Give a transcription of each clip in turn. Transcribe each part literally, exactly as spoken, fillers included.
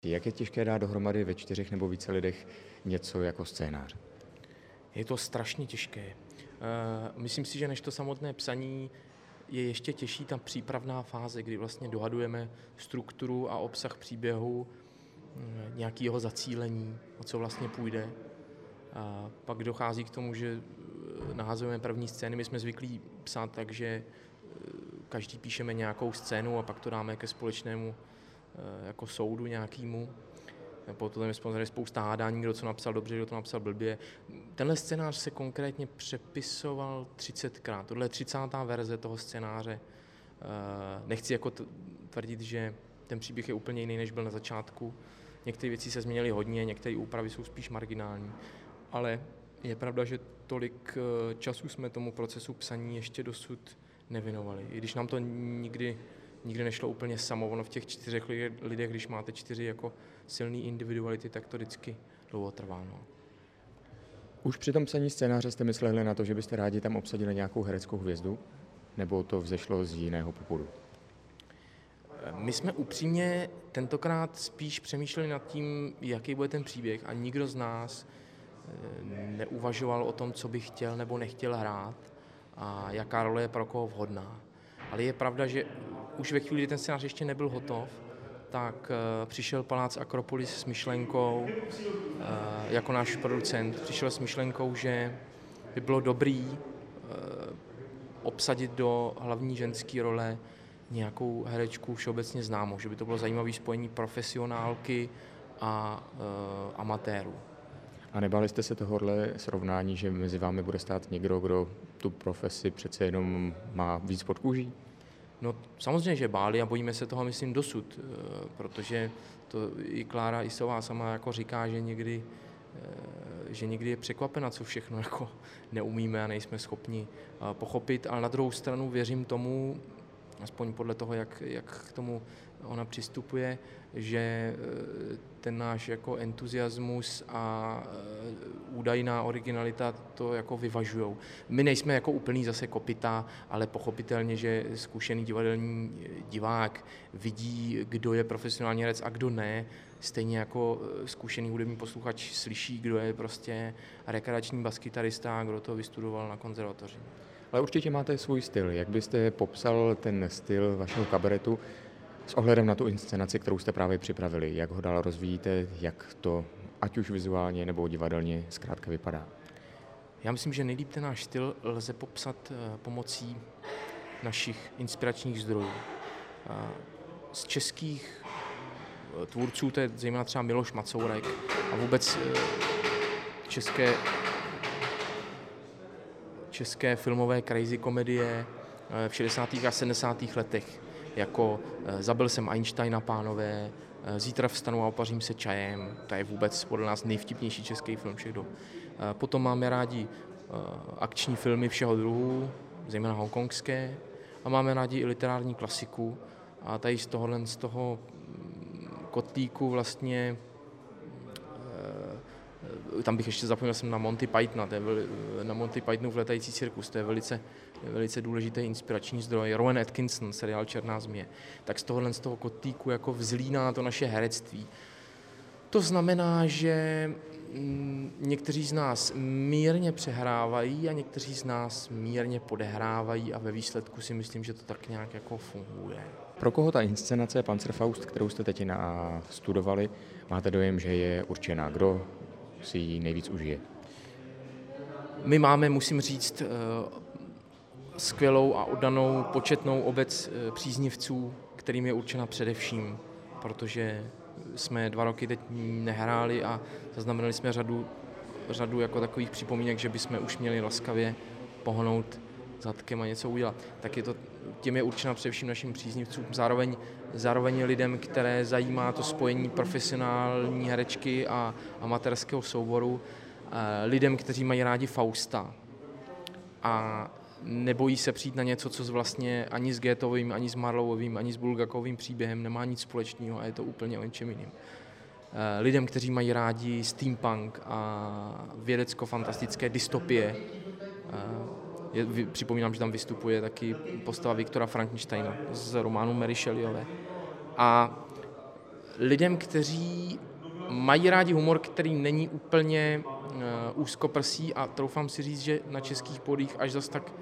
Jak je těžké dát dohromady ve čtyřech nebo více lidech něco jako scénář? Je to strašně těžké. Myslím si, že než to samotné psaní je ještě těžší ta přípravná fáze, kdy vlastně dohadujeme strukturu a obsah příběhu, nějaký jeho zacílení, o co vlastně půjde. A pak dochází k tomu, že nahazujeme první scény. My jsme zvyklí psát tak, že každý píšeme nějakou scénu a pak to dáme ke společnému jako soudu nějakému. Potom je samozřejmě spousta hádání, kdo co napsal dobře, kdo to napsal blbě. Tenhle scénář se konkrétně přepisoval třicetkrát. Tohle je třicátá verze toho scénáře. Nechci jako tvrdit, že ten příběh je úplně jiný, než byl na začátku. Některé věci se změnily hodně, některé úpravy jsou spíš marginální. Ale je pravda, že tolik času jsme tomu procesu psaní ještě dosud nevěnovali. I když nám to nikdy, nikdy nešlo úplně samo, ono v těch čtyřech lidech, když máte čtyři jako silný individuality, tak to vždycky dlouho trvá. No. Už při tom psaní scénáře jste mysleli na to, že byste rádi tam obsadili nějakou hereckou hvězdu? Nebo to vzešlo z jiného popudu? My jsme upřímně tentokrát spíš přemýšleli nad tím, jaký bude ten příběh, a nikdo z nás neuvažoval o tom, co by chtěl nebo nechtěl hrát a jaká role je pro koho vhodná. Ale je pravda, že už ve chvíli, kdy ten scénář ještě nebyl hotov, tak přišel Palác Akropolis s myšlenkou, jako náš producent, přišel s myšlenkou, že by bylo dobrý obsadit do hlavní ženské role nějakou herečku všeobecně známou, že by to bylo zajímavé spojení profesionálky a e, amatéru. A nebáli jste se tohohle srovnání, že mezi vámi bude stát někdo, kdo tu profesi přece jenom má víc pod kůží? No samozřejmě, že báli a bojíme se toho, myslím, dosud, e, protože to i Klára Isová sama jako říká, že někdy, e, že někdy je překvapena, co všechno jako neumíme a nejsme schopni e, pochopit, ale na druhou stranu věřím tomu, aspoň podle toho, jak, jak k tomu ona přistupuje, že ten náš jako entuziasmus a údajná originalita to jako vyvažujou. My nejsme jako úplný zase kopyta, ale pochopitelně, že zkušený divadelní divák vidí, kdo je profesionální herec a kdo ne. Stejně jako zkušený hudební posluchač slyší, kdo je prostě rekreační baskytarista a kdo to vystudoval na konzervatoři. Ale určitě máte svůj styl. Jak byste popsal ten styl vašeho kabaretu s ohledem na tu inscenaci, kterou jste právě připravili? Jak ho dál rozvíjíte, jak to ať už vizuálně nebo divadelně zkrátka vypadá? Já myslím, že nejlíp ten náš styl lze popsat pomocí našich inspiračních zdrojů. Z českých tvůrců, to je zejména třeba Miloš Macourek a vůbec české české filmové crazy komedie v šedesátých a sedmdesátých letech, jako Zabil jsem Einsteina, pánové, Zítra vstanu a opařím se čajem, to je vůbec podle nás nejvtipnější český film všech dob. Potom máme rádi akční filmy všeho druhu, zejména hongkongské, a máme rádi i literární klasiku, a tady z tohohle, z toho kotlíku vlastně tam bych ještě zapomněl jsem na Monty Pythona, to je veli, na Monty Pythonův Letající cirkus, to je velice, velice důležitý inspirační zdroj. Rowan Atkinson, seriál Černá zmije. Tak z tohohle z toho kotlíku jako vzlíná to naše herectví. To znamená, že někteří z nás mírně přehrávají a někteří z nás mírně podehrávají a ve výsledku si myslím, že to tak nějak jako funguje. Pro koho ta inscenace Panzerfaust, kterou jste teď studovali, máte dojem, že je určená? Kdo si ji nejvíc užije? My máme, musím říct, skvělou a oddanou početnou obec příznivců, kterým je určena především, protože jsme dva roky teď nehráli a zaznamenali jsme řadu, řadu jako takových připomínek, že bychom už měli laskavě pohnout zadkem a něco udělat. Tak je to, tím je určena především našim příznivcům, zároveň, zároveň lidem, které zajímá to spojení profesionální herečky a amatérského souboru, lidem, kteří mají rádi Fausta a nebojí se přijít na něco, co vlastně ani s Goethovým, ani s Marlowovým, ani s Bulgakovým příběhem nemá nic společného a je to úplně o něčem jiným. Lidem, kteří mají rádi steampunk a vědecko-fantastické dystopie. Je, připomínám, že tam vystupuje taky postava Viktora Frankensteina z románu Mary Shelleyové. A lidem, kteří mají rádi humor, který není úplně uh, úzkoprsý a troufám si říct, že na českých pódiích až zas tak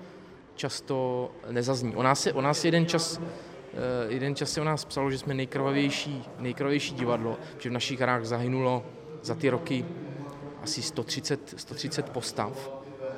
často nezazní. O nás, je, o nás jeden čas uh, jeden čas se o nás psalo, že jsme nejkrvavější, nejkrvavější divadlo, že v našich hrách zahynulo za ty roky asi sto třicet, sto třicet postav.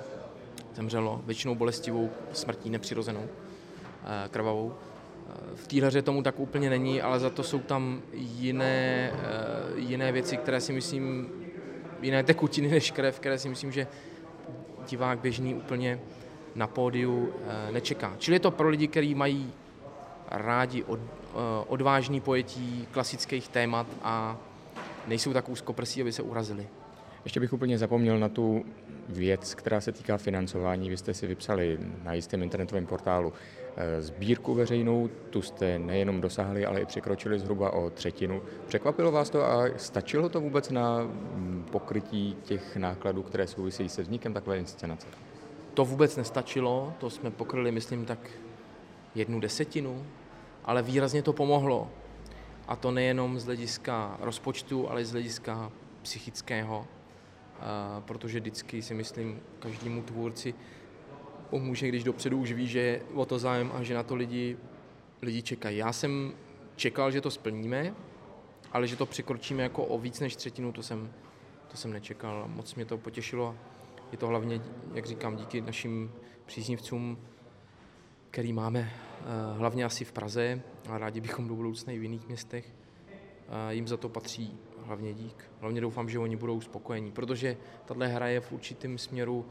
Zemřelo většinou bolestivou smrtí, nepřirozenou, uh, krvavou. V té hře tomu tak úplně není, ale za to jsou tam jiné, jiné věci, které si myslím, jiné tekutiny než krev, které si myslím, že divák běžný úplně na pódiu nečeká. Čili je to pro lidi, kteří mají rádi od, odvážný pojetí klasických témat a nejsou tak úzkoprsí, aby se urazili. Ještě bych úplně zapomněl na tu věc, která se týká financování. Vy jste si vypsali na jistém internetovém portálu sbírku veřejnou, tu jste nejenom dosáhli, ale i překročili zhruba o třetinu. Překvapilo vás to a stačilo to vůbec na pokrytí těch nákladů, které souvisí se vznikem takové inscenace? To vůbec nestačilo, to jsme pokryli, myslím, tak jednu desetinu, ale výrazně to pomohlo. A to nejenom z hlediska rozpočtu, ale i z hlediska psychického, protože vždycky si myslím, každému tvůrci pomůže, když dopředu už ví, že je o to zájem a že na to lidi, lidi čekají. Já jsem čekal, že to splníme, ale že to překročíme jako o víc než třetinu, to jsem, to jsem nečekal. Moc mě to potěšilo. Je to hlavně, jak říkám, díky našim příznivcům, který máme hlavně asi v Praze, a rádi bychom do budoucna i v jiných městech. Jim za to patří hlavně dík. Hlavně doufám, že oni budou spokojení, protože tahle hra je v určitém směru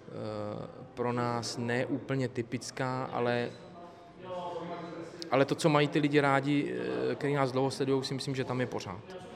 pro nás ne úplně typická, ale, ale to, co mají ty lidi rádi, kteří nás dlouho sledují, si myslím, že tam je pořád.